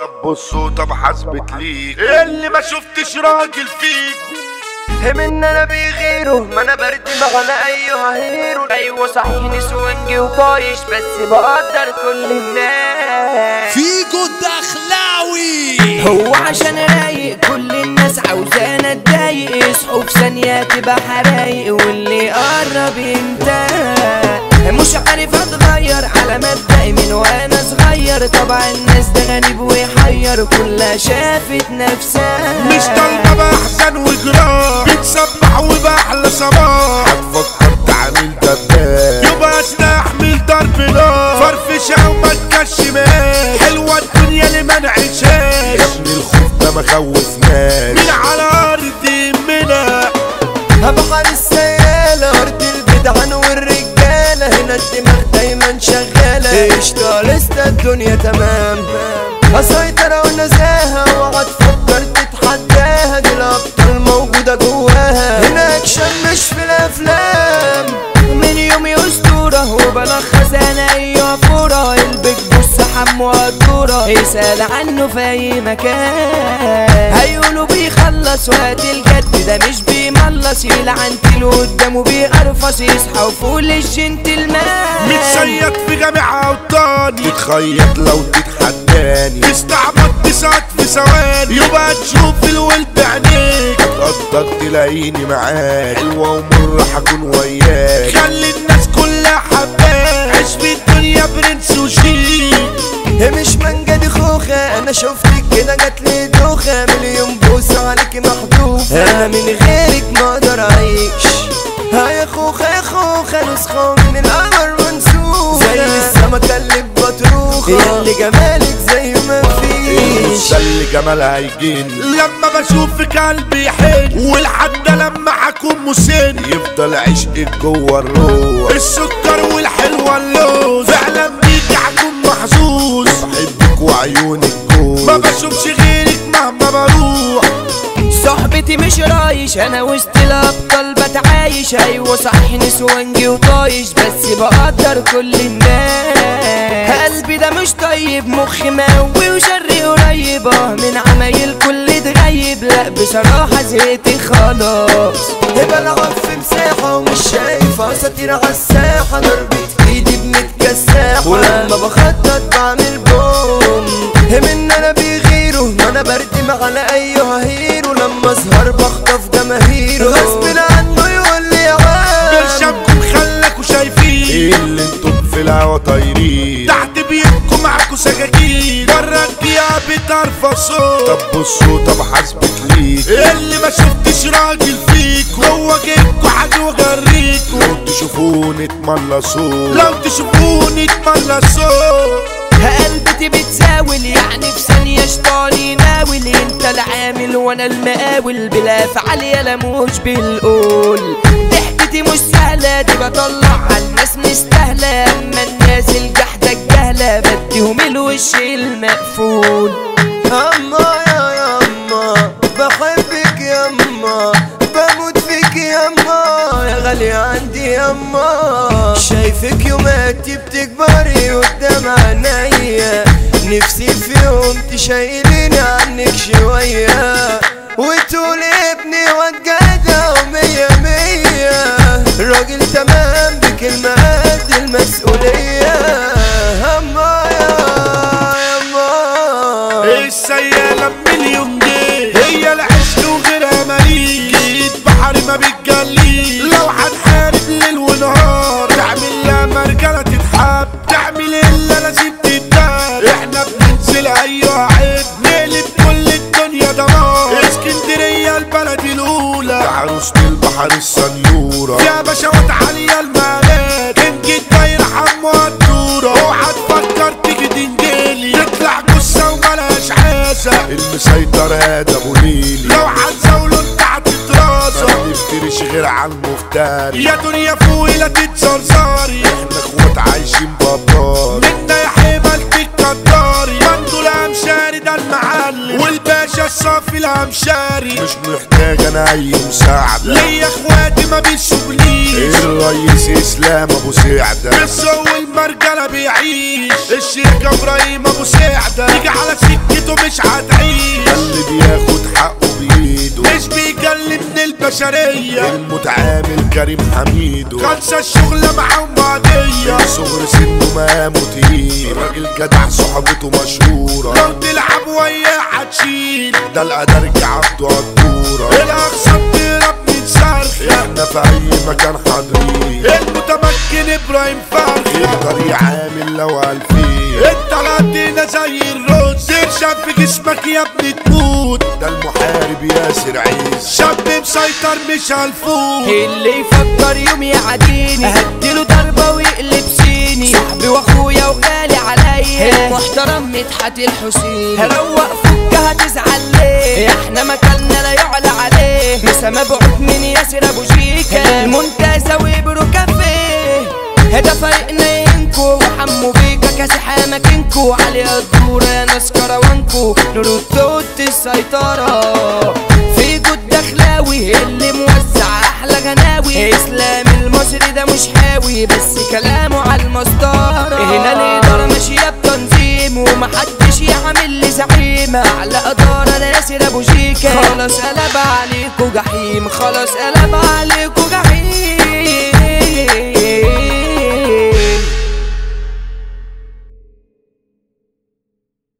طب بصوا طب حسبت ليك اللي ما شفتش راجل فيك من انا بغيره ما انا برد على ايها هيرو. ايوه صحيح نسوانجي وطايش بس بقدر كل الناس. فيكو الدخلاوي هو عشان رايق كل الناس عاوزانا اتضايق. يصحوا في ثانية تبقى حرايق واللي يقرب ينتهي. مش عارف اتغير على مبدئي من وانا صغير. طبعا الناس ده غريب ويحير كلها شافت نفسها. مش طالبة بأحزن وجراح بتسبح وبأحلى صباح. هتفكر تعمل دباب يبقى استحمل ضرب نار. فرفشة وما تكشماش حلوة الدنيا اللي ما نعيشهاش. ابن الخوف ده مخوفناش مين على أرض يهمنا. بحر السيالة أرض الجدعان والرجالة. هنا الدماغ دايما شغالة. قشطة لسه الدنيا تمام. أسيطر ونزاهة وقعد فكر تتحداها. دي الأبطال موجودة جواها. هنا أكشن مش في الأفلام. من يومي أسطورة وبلخص أنا أيها فورة. البيج بص حمو الدورة يسأل عنه في أي مكان. هيقولوا بيخلص وقت الجد ده مش بيملص. يلعن كيلو قدامه بيقرفص. يصحى وفول الجنتلمان. متصيد في جامع أوطاني تتخيط لو تتحداني. تستعبط تسعد في ثواني يبقى تشوف الولد بعينيك. تقدر تلاقيني معاك حلوة ومرة حكون وياك. خلي الناس كلها حباك. عيش في الدنيا برنس وشيك. مش منجا دي خوخة. انا شفتك كده جاتلي دوخة. مليون بوسة عليكي محذوفة. انا من غيرك ما اقدر اعيش. يا خوخة يا خوخة نسخة من القمر منسوخة. زي السمكة اللي بطروخة. اللي جمالك زي ما فيش. اللي جمالها يجيني لما بشوفك قلبي يحن. والحد لما حكون مسن يفضل عشقك جوه الروح. السكر والحلوة اللوز فعلا بيك حكون محظوظ. بحبك وعيونك جوز ما بشوفش غيرك مهما بروح. صحبتي مش رايش انا وسط الابطال بتعايش. ايوه صح نسوانجي وطايش بس بقدر كل الناس. قلبي ده مش طيب مخي مقوي وشري قريبة. من عمايل كل اتغيب. لا بصراحة زهقت خلاص. تبقى العب في مساحة ومش شايفة. اساطير عالساحة ضربة ايدي بنتكساحة. ولما بخطط بعمل بوم. من انا بيغيره ما انا بردم على ايها هيرو. لما اظهر بخطف جماهيره. غصب عنه يقول لي يا عم برشامكم خلكوا شايفين ايه اللي انتوا في الهوا طايرين. تحت بيتكم معاكوا سكاكين. برا الدقيقة بترفصوا. طب بصوا طب حسبت ليك اللي ما شفتش راجل فيكوا. هو جيبكوا حاجة وجريكوا. لو تشوفوني تملصوا. لو تشوفوني تملصوا. قلبتي بتزاول يعني في ثانية شطاني ناول. انت العامل وانا المقاول. بلا فعل يلا مش بالقول. ضحكتي مش سهلة دي بطلع عالناس مستاهلة. اما الناس الجحدة الجهلة بديهم الوش المقفول. اما يا يما بحبك يما. بموت فيك يما يا غالية عندي يما. شايفك يوماتي بتكبري قدام عينيا. نفسي في يوم تشيليني عنك شوية. وتقولي ابني واتجدع ومية مية. راجل تمام بكلمة قد المسؤولية. هما يا يما السيالة بمليون جنيه. هي العشق وغيرها ماليش. جيت بحر ما بتجليش. لو هنحارب ليل ونهار تعمل لها مرجلة تتحب. تعمل الا لازم تتدار. احنا بننزل ايوه عيب. نقلب كل الدنيا دمار. اسكندرية البلد الاولى. عروسة البحر السنورة. يا باشوات عالية المالات. كنجي الدايرة حمو الدورة. اوعى تفكر تيجي تنجلي. تطلع جثة وملهاش عاسة. المسيطر هذا ابو ليلي. لو هتزاوله انت هتتراسى. ما تفترش غير على المفتري. يا دنيا فوقي لا تتزرزري. احنا اخوات عايشين بابار. منا يا حبال تتكدري. بندو الامشاري ده المعلم. والباشا الصافي الامشاري. مش محتاج انا اي مساعدة. ليا اخواتي ما بيشوفنيش. الرئيس اسلام ابو سعدة. بس هو المرجلة بيعيش. الشيخ ابراهيم ابو سعدة. يجي على سكته البشرية المتعامل كريم حميدو خلص الشغلة معاهم بعدية صغر سنه مقامه تقيل راجل جدع صحبته مشهورة لو تلعب وياه هتشيل ده الأدرج عبده عالدورة الأقسام تهرب من صرخ احنا في أي مكان حاضرين المتمكن إبراهيم فرخ يقدر يعامل لو ألفين انت لقينا زي الرز ترشم في جسمك يا ابني تموت ده المحارب ياسر عيز شاب مسيطر مش هالفوت اللي يفكر يوم يعاديني هديله ضربة ويقلب سيني صاحبي واخويا وغالي عليا المحترم مدحت الحسين هروق فك هتزعل ليه احنا مكاننا لا يعلى عليه مسا مبعوث من ياسر ابو شيكا المنتزه وبرو كافيه هدا فريقنا ينكو وحمو بيكا كاسح اماكنكو علي الدورة يا ناس كروانكو نور توت السيطرة في جود دخلاوي اللي موزع احلى غناوي اسلام المصري ده مش حاوي بس كلامه على المسطرة هنا الادارة ماشية بتنظيم ومحدش يعمل لي زعيم اعلى ادارة ياسر ابو شيكا خلاص قلب عليكو جحيم خلاص قلب عليكو جحيم